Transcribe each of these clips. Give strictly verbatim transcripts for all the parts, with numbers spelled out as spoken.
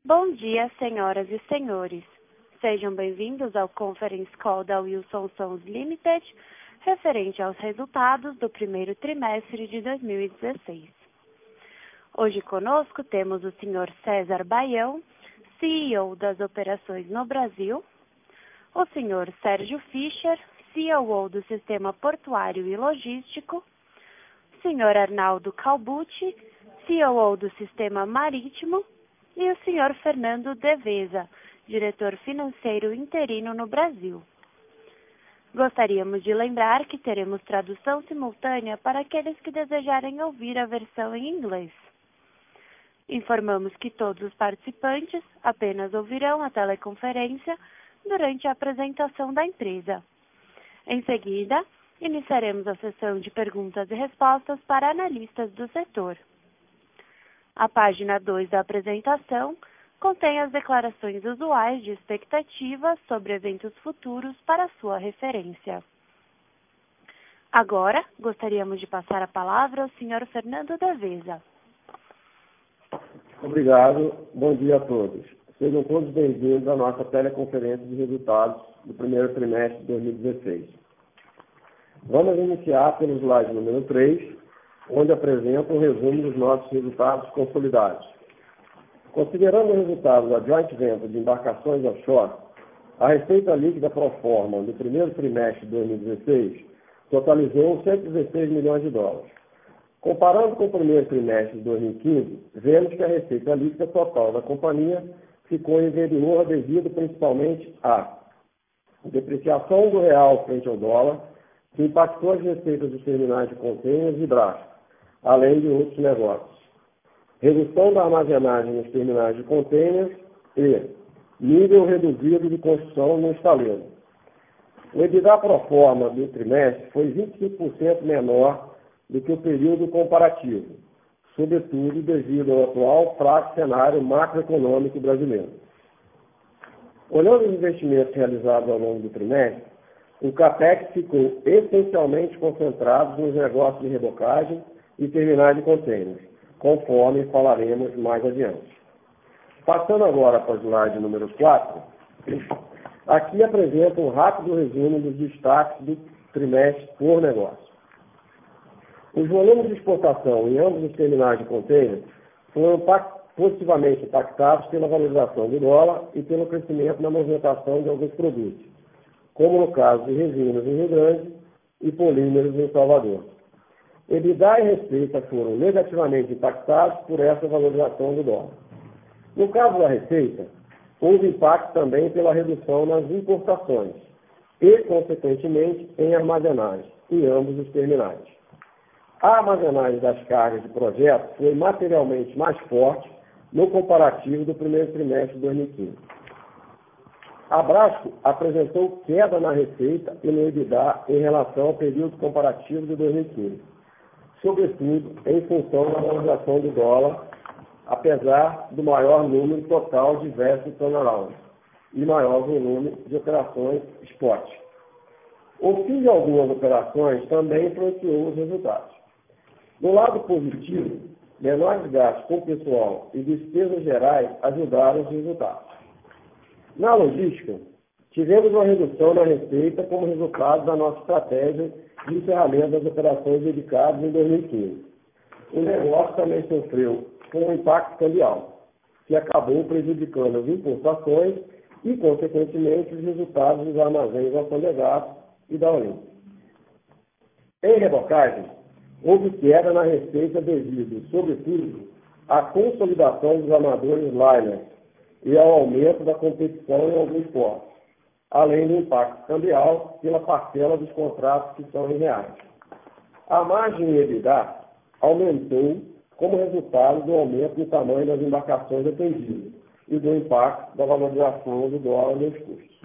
Bom dia, senhoras e senhores. Sejam bem-vindos ao Conference Call da Wilson Sons Limited, referente aos resultados do primeiro trimestre de dois mil e dezesseis. Hoje conosco temos o senhor César Baião, C E O das operações no Brasil, o senhor Sérgio Fischer, C O O do Sistema Portuário e Logístico, o senhor Arnaldo Calbucci, C O O do Sistema Marítimo, e o senhor Fernando Deveza, diretor financeiro interino no Brasil. Gostaríamos de lembrar que teremos tradução simultânea para aqueles que desejarem ouvir a versão em inglês. Informamos que todos os participantes apenas ouvirão a teleconferência durante a apresentação da empresa. Em seguida, iniciaremos a sessão de perguntas e respostas para analistas do setor. A página dois da apresentação contém as declarações usuais de expectativas sobre eventos futuros para sua referência. Agora, gostaríamos de passar a palavra ao senhor Fernando Deveza. Obrigado. Bom dia a todos. Sejam todos bem-vindos à nossa teleconferência de resultados do primeiro trimestre de dois mil e dezesseis. Vamos iniciar pelo slide número três, onde apresenta um resumo dos nossos resultados consolidados. Considerando o resultado da joint venture de embarcações offshore, a receita líquida pro forma do primeiro trimestre de dois mil e dezesseis totalizou cento e dezesseis milhões de dólares. Comparando com o primeiro trimestre de dois mil e quinze, vemos que a receita líquida total da companhia ficou inferior devido principalmente à depreciação do real frente ao dólar, que impactou as receitas dos terminais de contêineres e braços, além de outros negócios. Redução da armazenagem nos terminais de contêineres e nível reduzido de construção no estaleiro. O EBITDA pro forma do trimestre foi vinte e cinco por cento menor do que o período comparativo, sobretudo devido ao atual fraco cenário macroeconômico brasileiro. Olhando os investimentos realizados ao longo do trimestre, o CAPEX ficou essencialmente concentrado nos negócios de rebocagem e terminais de contêineres, conforme falaremos mais adiante. Passando agora para o slide número quatro, aqui apresenta um rápido resumo dos destaques do trimestre por negócio. Os volumes de exportação em ambos os terminais de contêineres foram positivamente impactados pela valorização do dólar e pelo crescimento na movimentação de alguns produtos, como no caso de resinas em Rio Grande e polímeros em Salvador. EBITDA e receita foram negativamente impactados por essa valorização do dólar. No caso da receita, houve impacto também pela redução nas importações e, consequentemente, em armazenagem em ambos os terminais. A armazenagem das cargas de projeto foi materialmente mais forte no comparativo do primeiro trimestre de dois mil e quinze. A Brasco apresentou queda na receita e no EBITDA em relação ao período comparativo de dois mil e quinze, sobretudo em função da valorização do dólar, apesar do maior número total de vessels turnaround e maior volume de operações spot. O fim de algumas operações também influenciou os resultados. Do lado positivo, menores gastos com pessoal e despesas gerais ajudaram os resultados. Na logística, tivemos uma redução na receita como resultado da nossa estratégia de encerramento das operações dedicadas em dois mil e quinze. O negócio também sofreu com um impacto cambial, que acabou prejudicando as importações e, consequentemente, os resultados dos armazéns alfandegados e da Olimpo. Em rebocagem, houve queda na receita devido, sobretudo, à consolidação dos armadores liners e ao aumento da competição em alguns portos, além do impacto cambial pela parcela dos contratos que são em reais. A margem em EBITDA aumentou como resultado do aumento no tamanho das embarcações atendidas e do impacto da valorização do dólar nos custos.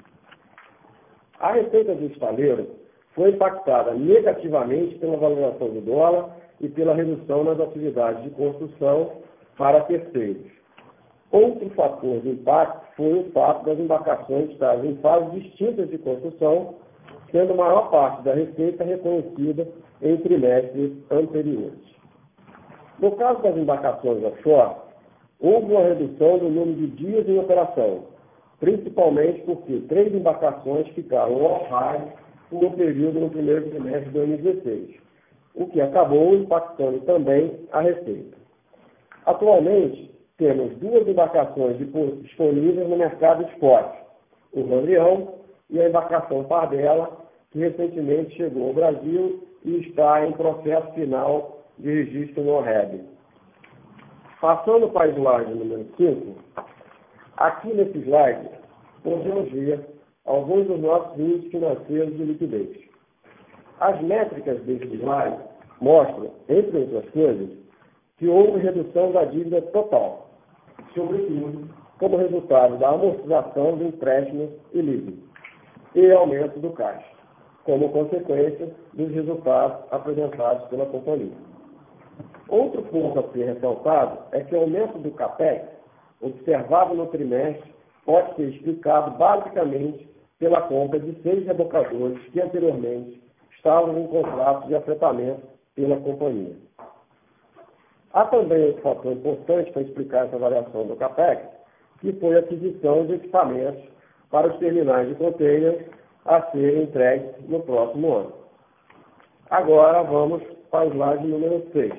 A receita do estaleiro foi impactada negativamente pela valorização do dólar e pela redução nas atividades de construção para terceiros. Outro fator de impacto foi o fato das embarcações estarem em fases distintas de construção, sendo a maior parte da receita reconhecida em trimestres anteriores. No caso das embarcações offshore, houve uma redução do número de dias em operação, principalmente porque três embarcações ficaram off-hire por um período no primeiro trimestre de dois mil e dezesseis, o que acabou impactando também a receita. Atualmente, temos duas embarcações disponíveis no mercado spot, o Vandrião e a embarcação Pardela, que recentemente chegou ao Brasil e está em processo final de registro no O R E B. Passando para o slide número cinco, aqui nesse slide podemos ver alguns dos nossos índices financeiros de liquidez. As métricas desse slide mostram, entre outras coisas, que houve redução da dívida total, sobretudo como resultado da amortização do empréstimo e livre, e aumento do caixa, como consequência dos resultados apresentados pela companhia. Outro ponto a ser ressaltado é que o aumento do CAPEX, observado no trimestre, pode ser explicado basicamente pela compra de seis rebocadores que anteriormente estavam em contrato de afetamento pela companhia. Há também outro fator importante para explicar essa variação do CAPEX, que foi a aquisição de equipamentos para os terminais de containers a serem entregues no próximo ano. Agora vamos para o slide número seis.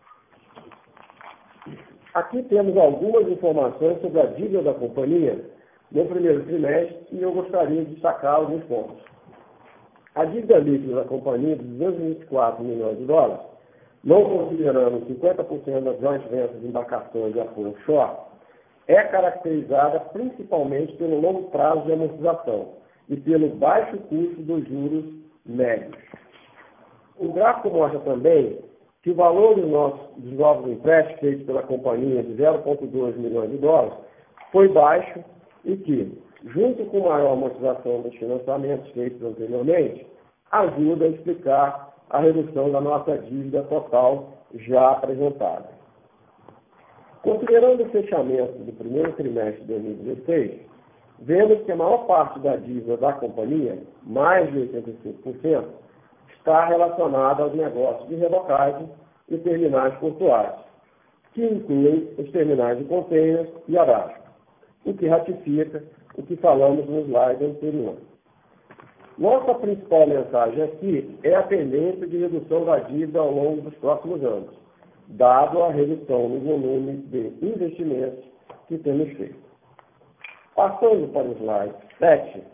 Aqui temos algumas informações sobre a dívida da companhia no primeiro trimestre e eu gostaria de destacar alguns pontos. A dívida líquida da companhia de duzentos e vinte e quatro milhões de dólares, não considerando cinquenta por cento das joint ventures de embarcações de apoio offshore, é caracterizada principalmente pelo longo prazo de amortização e pelo baixo custo dos juros médios. O gráfico mostra também que o valor dos, nossos, dos novos empréstimos feitos pela companhia de zero vírgula dois milhões de dólares foi baixo e que, junto com maior amortização dos financiamentos feitos anteriormente, ajuda a explicar a redução da nossa dívida total já apresentada. Considerando o fechamento do primeiro trimestre de dois mil e dezesseis, vemos que a maior parte da dívida da companhia, mais de oitenta e cinco por cento, está relacionada aos negócios de rebocagem e terminais portuários, que incluem os terminais de containers e abaixo, o que ratifica o que falamos no slide anterior. Nossa principal mensagem aqui é a tendência de redução da dívida ao longo dos próximos anos, dado a redução no volume de investimentos que temos feito. Passando para o slide sete,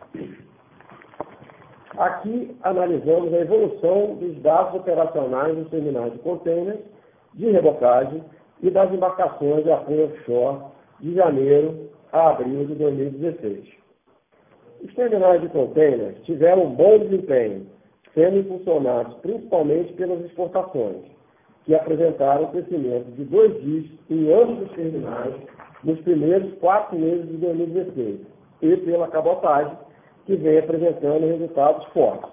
aqui analisamos a evolução dos dados operacionais dos terminais de containers, de rebocagem e das embarcações de apoio offshore de janeiro a abril de dois mil e dezesseis. Os terminais de containers tiveram um bom desempenho, sendo impulsionados principalmente pelas exportações, que apresentaram um crescimento de dois dígitos em ambos os terminais nos primeiros quatro meses de dois mil e dezesseis, e pela cabotagem, que vem apresentando resultados fortes.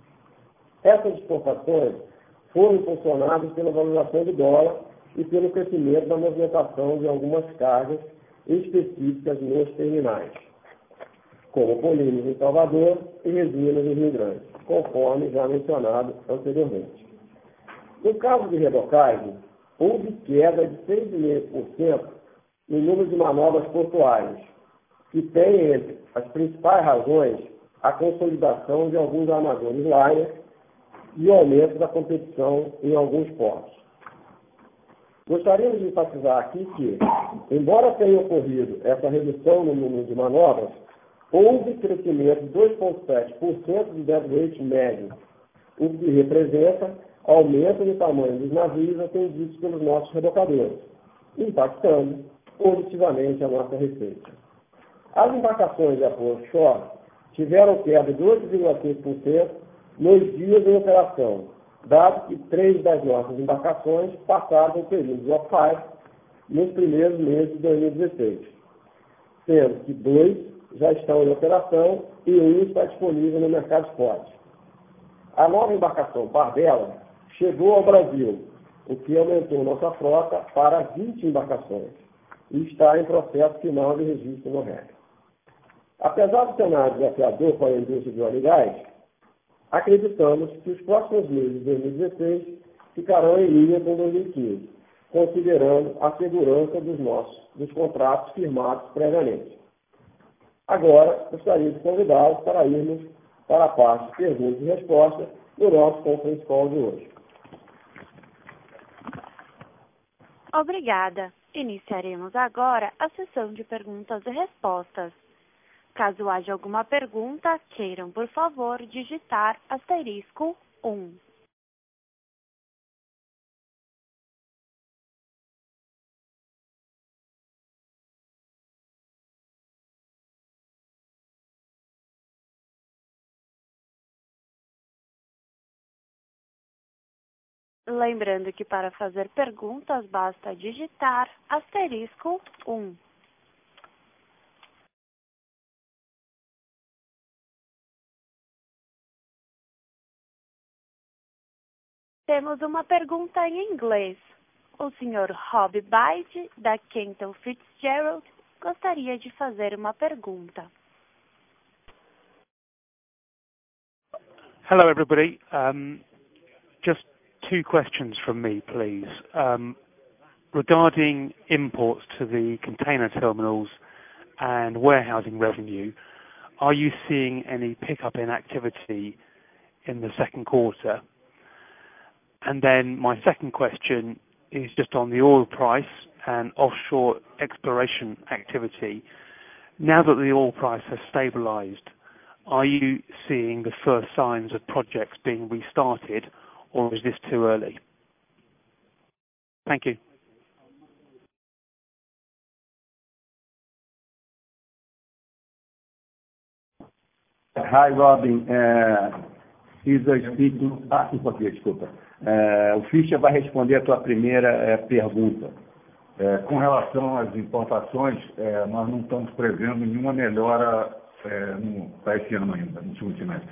Essas exportações foram impulsionadas pela valorização do dólar e pelo crescimento da movimentação de algumas cargas específicas nos terminais, como polímeros em Salvador e resinas em Rio Grande, conforme já mencionado anteriormente. No caso de rebocagem, houve queda de seis vírgula cinco por cento no número de manobras portuárias, que tem entre as principais razões a consolidação de alguns armadores liners e o aumento da competição em alguns portos. Gostaríamos de enfatizar aqui que, embora tenha ocorrido essa redução no número de manobras, houve crescimento de dois vírgula sete por cento do deadweight médio, o que representa aumento no tamanho dos navios atendidos pelos nossos rebocadores, impactando positivamente a nossa receita. As embarcações de apoio offshore tiveram queda de oito vírgula cinco por cento nos dias em operação, dado que três das nossas embarcações passaram o período de off-hire nos primeiros meses de dois mil e dezesseis, sendo que dois já estão em operação e um está disponível no mercado spot. A nova embarcação Pardela chegou ao Brasil, o que aumentou nossa frota para vinte embarcações e está em processo final de registro no R E B. Apesar do cenário desafiador para a indústria de óleo e gás, acreditamos que os próximos meses de dois mil e dezesseis ficarão em linha com dois mil e quinze, considerando a segurança dos nossos dos contratos firmados previamente. Agora, gostaria de convidá-los para irmos para a parte de perguntas e respostas do nosso conference call de hoje. Obrigada. Iniciaremos agora a sessão de perguntas e respostas. Caso haja alguma pergunta, queiram, por favor, digitar asterisco um. Lembrando que para fazer perguntas basta digitar asterisco um. Temos uma pergunta em inglês. O senhor Rob Byde, da Cantor Fitzgerald, gostaria de fazer uma pergunta. Hello, everybody. Um, just two questions from me, please. Um, regarding imports to the container terminals and warehousing revenue, are you seeing any pickup in activity in the second quarter? And then my second question is just on the oil price and offshore exploration activity. Now that the oil price has stabilized, are you seeing the first signs of projects being restarted, or is this too early? Thank you. Hi, Robin. Uh, Cesar speaking. Ah, em português, desculpa. Uh, o Fischer vai responder a tua primeira uh, pergunta. É, com relação às importações, é, nós não estamos prevendo nenhuma melhora é, para esse ano ainda, no segundo semestre.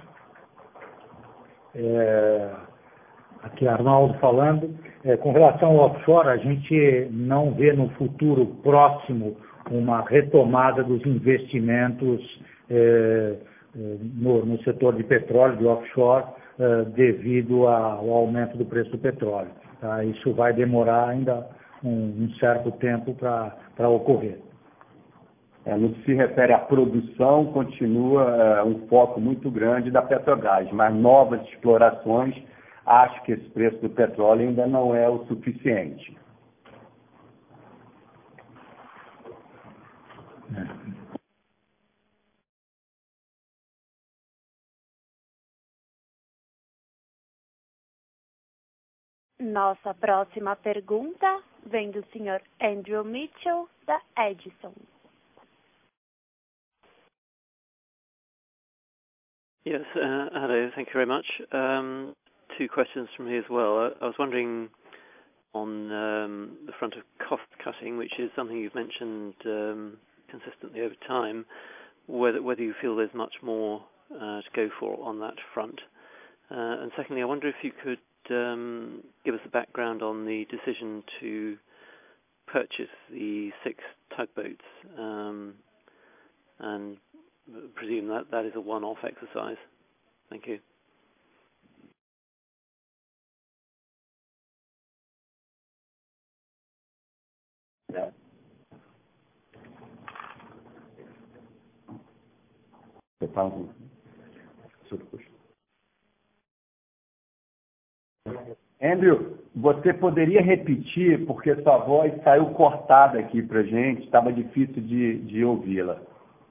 É, aqui é Arnaldo falando. É, com relação ao offshore, a gente não vê no futuro próximo uma retomada dos investimentos é, no, no setor de petróleo, de offshore, é, devido ao aumento do preço do petróleo. Tá? Isso vai demorar ainda um, um certo tempo para ocorrer. É, no que se refere à produção, continua é, um foco muito grande da Petrobras, mas novas explorações, acho que esse preço do petróleo ainda não é o suficiente. É. Nossa próxima pergunta vem do senhor Andrew Mitchell, da Edison. Yes, uh, hello, thank you very much. Um, two questions from me as well. I, I was wondering on um, the front of cost cutting, which is something you've mentioned um, consistently over time, whether, whether you feel there's much more uh, to go for on that front. Uh, and secondly, I wonder if you could um, give us a background on the decision to purchase the six tugboats, um, and presume that that is a one-off exercise. Thank you. Yeah. Andrew, você poderia repetir, porque sua voz saiu cortada aqui para a gente, estava difícil de, de ouvi-la.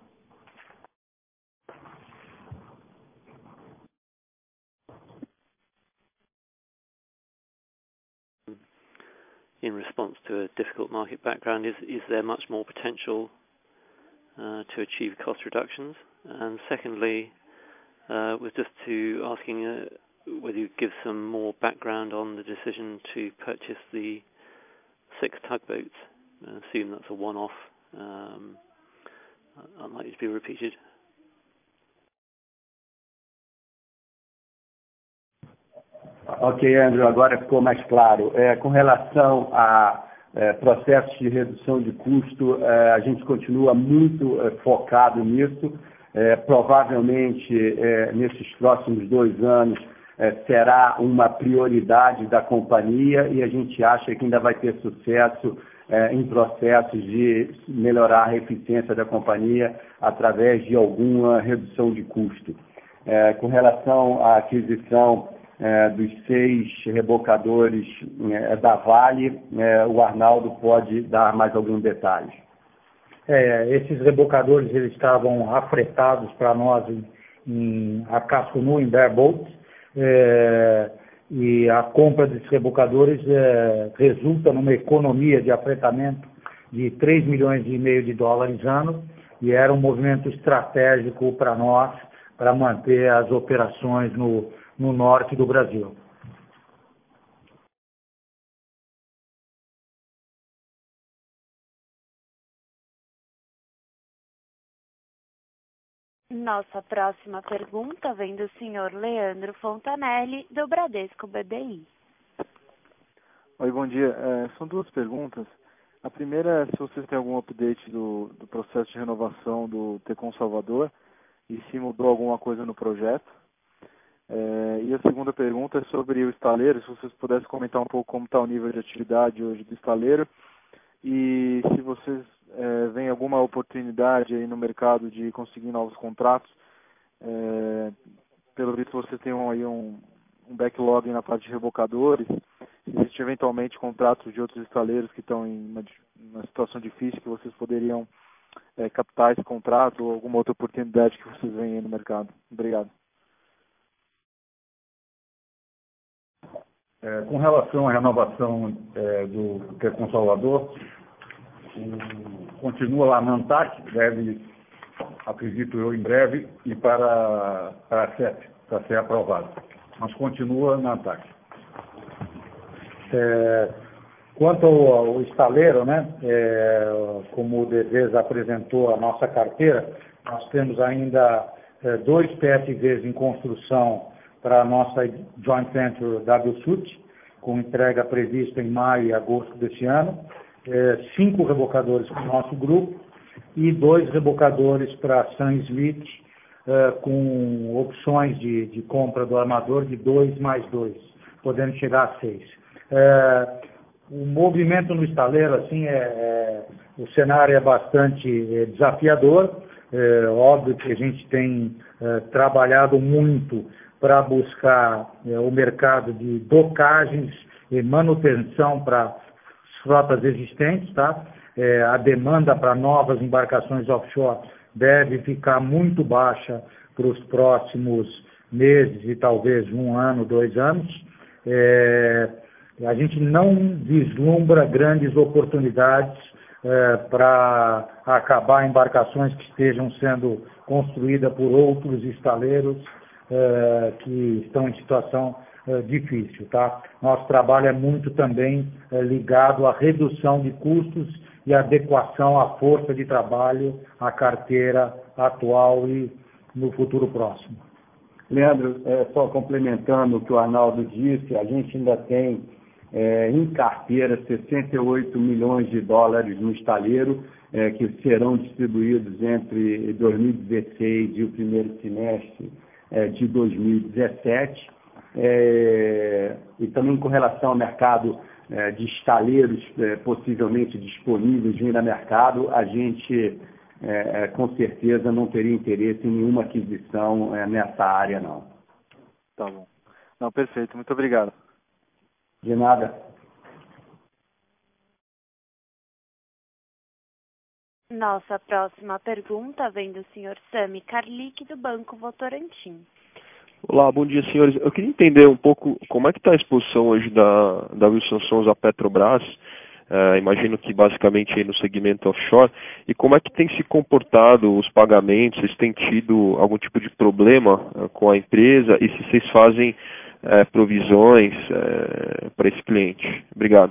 In response to a difficult market background, is, is there much more potential uh, to achieve cost reductions? And secondly, uh, was just to asking uh, whether you give some more background on the decision to purchase the six tugboats. I assume that's a one-off, um, unlikely to be repeated. Ok, Andrew, agora ficou mais claro. É, com relação a é, processos de redução de custo, é, a gente continua muito é, focado nisso. É, provavelmente, é, nesses próximos dois anos, é, será uma prioridade da companhia e a gente acha que ainda vai ter sucesso é, em processos de melhorar a eficiência da companhia através de alguma redução de custo. É, com relação à aquisição é, dos seis rebocadores é, da Vale, é, o Arnaldo pode dar mais alguns detalhes. É, esses rebocadores eles estavam afretados para nós em, em a casco nu, em bareboat, é, e a compra desses rebocadores é, resulta numa economia de afretamento de três milhões e meio de dólares ano, e era um movimento estratégico para nós, para manter as operações no, no norte do Brasil. Nossa próxima pergunta vem do senhor Leandro Fontanelli, do Bradesco B B I. Oi, bom dia. É, são duas perguntas. A primeira é se vocês têm algum update do, do processo de renovação do Tecon Salvador e se mudou alguma coisa no projeto. É, e a segunda pergunta é sobre o estaleiro, se vocês pudessem comentar um pouco como está o nível de atividade hoje do estaleiro e se vocês é, veem alguma oportunidade aí no mercado de conseguir novos contratos. É, pelo visto vocês têm um, aí um, um backlog na parte de rebocadores. Se existe eventualmente contratos de outros estaleiros que estão em uma, uma situação difícil que vocês poderiam é, captar esse contrato ou alguma outra oportunidade que vocês veem aí no mercado. Obrigado. É, com relação à renovação é, do Tecon Salvador, um, continua lá na ANTAC, deve, acredito eu, em breve, e para, para a CEP, para ser aprovado. Mas continua na ANTAC. É, quanto ao, ao estaleiro, né, é, como o Devesa apresentou a nossa carteira, nós temos ainda é, dois P S Vs em construção para a nossa joint venture W S U T, com entrega prevista em maio e agosto desse ano, é, cinco rebocadores para o nosso grupo e dois rebocadores para a Sam Smith, é, com opções de, de compra do armador de dois mais dois, podendo chegar a seis. É, o movimento no estaleiro, assim, é, é, o cenário é bastante é, desafiador. É óbvio que a gente tem é, trabalhado muito para buscar é, o mercado de docagens e manutenção para frotas existentes, tá? É, a demanda para novas embarcações offshore deve ficar muito baixa para os próximos meses e talvez um ano, dois anos. É, a gente não vislumbra grandes oportunidades é, para acabar embarcações que estejam sendo construídas por outros estaleiros é, que estão em situação é, difícil, tá? Nosso trabalho é muito também é, ligado à redução de custos e adequação à força de trabalho, à carteira atual e no futuro próximo. Leandro, é, só complementando o que o Arnaldo disse, a gente ainda tem é, em carteira sessenta e oito milhões de dólares no estaleiro, é, que serão distribuídos entre dois mil e dezesseis e o primeiro semestre é, de dois mil e dezessete. É, e também com relação ao mercado é, de estaleiros é, possivelmente disponíveis vindo ao mercado, a gente é, com certeza não teria interesse em nenhuma aquisição é, nessa área, não. Tá bom. Não, perfeito. Muito obrigado. De nada. Nossa próxima pergunta vem do senhor Sami Karlik, do Banco Votorantim. Olá, bom dia, senhores. Eu queria entender um pouco como é que está a exposição hoje da, da Wilson Sons à Petrobras, uh, imagino que basicamente aí no segmento offshore, e como é que tem se comportado os pagamentos, vocês têm tido algum tipo de problema uh, com a empresa e se vocês fazem uh, provisões uh, para esse cliente. Obrigado.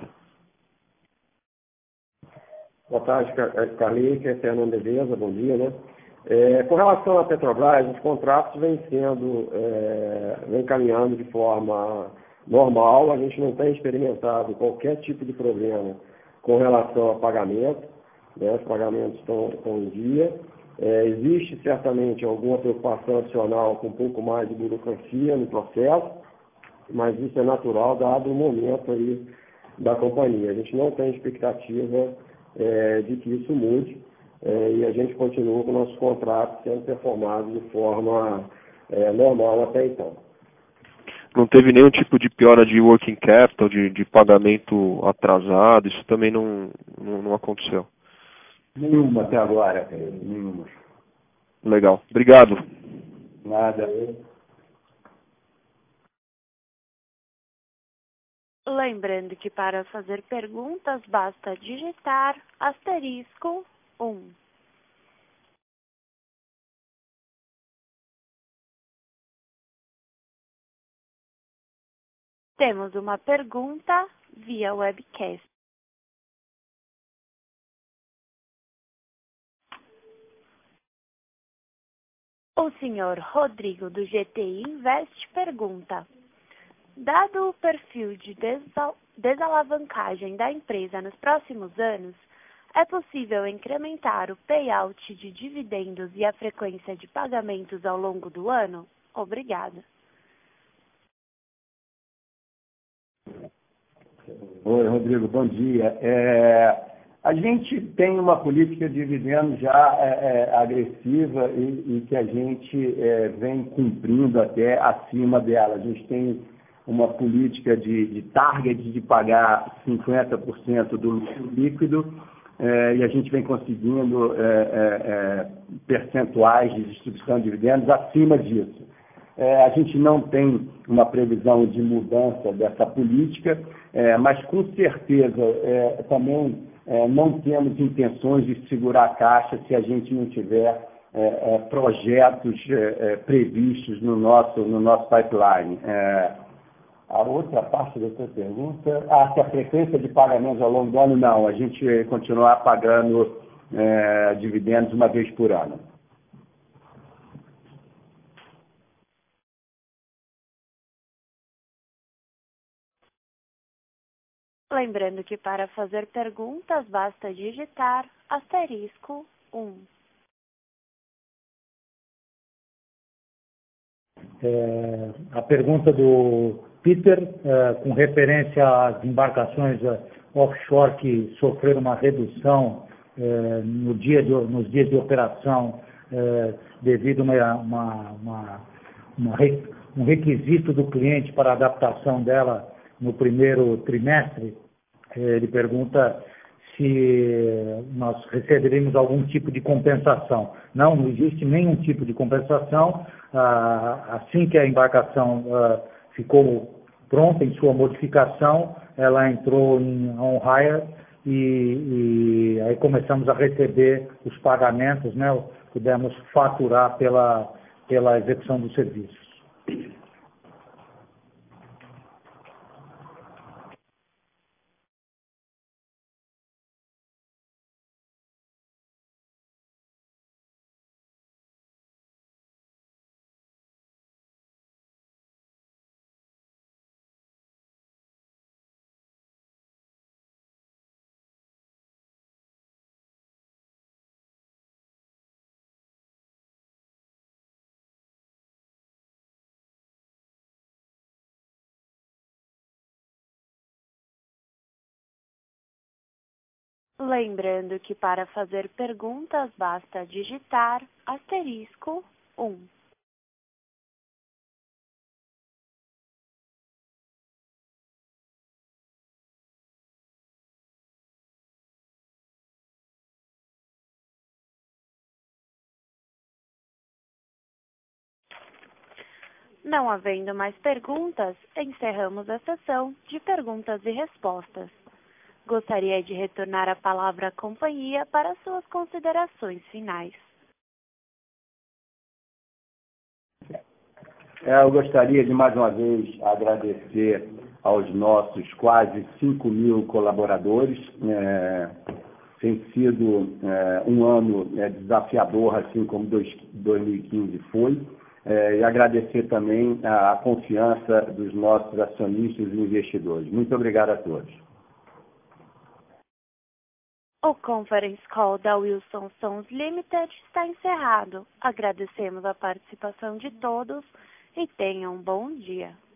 Boa tarde, Carlinhos, é Fernando Devesa, bom dia, né? É, com relação à Petrobras, os contratos vêm sendo, é, vêm caminhando de forma normal, a gente não tem experimentado qualquer tipo de problema com relação a pagamento, né? Os pagamentos estão, estão em dia. É, existe certamente alguma preocupação adicional com um pouco mais de burocracia no processo, mas isso é natural dado o momento aí da companhia. A gente não tem expectativa é, de que isso mude é, e a gente continua com o nosso contrato sendo performado de forma é, normal até então. Não teve nenhum tipo de piora de working capital, de, de pagamento atrasado, isso também não, não, não aconteceu? Nenhuma até agora, nenhuma. Legal, obrigado. Nada. Lembrando que para fazer perguntas basta digitar asterisco um. Temos uma pergunta via webcast. O senhor Rodrigo do G T I Invest pergunta: dado o perfil de desal desalavancagem da empresa nos próximos anos, é possível incrementar o payout de dividendos e a frequência de pagamentos ao longo do ano? Obrigada. Oi, Rodrigo, bom dia. É, a gente tem uma política de dividendos já é, é, agressiva e, e que a gente é, vem cumprindo até acima dela. A gente tem uma política de, de target de pagar cinquenta por cento do lucro líquido é, e a gente vem conseguindo é, é, é, percentuais de distribuição de dividendos acima disso. É, a gente não tem uma previsão de mudança dessa política, é, mas com certeza é, também é, não temos intenções de segurar a caixa se a gente não tiver é, é, projetos é, é, previstos no nosso, no nosso pipeline. É, a outra parte da sua pergunta, ah, se a frequência de pagamentos ao longo do ano, não, a gente continuar pagando é, dividendos uma vez por ano. Lembrando que para fazer perguntas basta digitar asterisco um. É, a pergunta do Peter, é, com referência às embarcações é, offshore que sofreram uma redução é, no dia de, nos dias de operação é, devido a uma, uma, uma, uma, um requisito do cliente para a adaptação dela no primeiro trimestre. Ele pergunta se nós receberemos algum tipo de compensação. Não, não existe nenhum tipo de compensação. Assim que a embarcação ficou pronta em sua modificação, ela entrou em on-hire e, e aí começamos a receber os pagamentos, né? Pudemos faturar pela, pela execução dos serviços. Lembrando que para fazer perguntas basta digitar asterisco um. Não havendo mais perguntas, encerramos a sessão de perguntas e respostas. Gostaria de retornar a palavra à companhia para suas considerações finais. É, eu gostaria de, mais uma vez, agradecer aos nossos quase cinco mil colaboradores. É, tem sido é, um ano é, desafiador, assim como dois mil e quinze foi. É, e agradecer também a confiança dos nossos acionistas e investidores. Muito obrigado a todos. O Conference Call da Wilson Sons Limited está encerrado. Agradecemos a participação de todos e tenham um bom dia.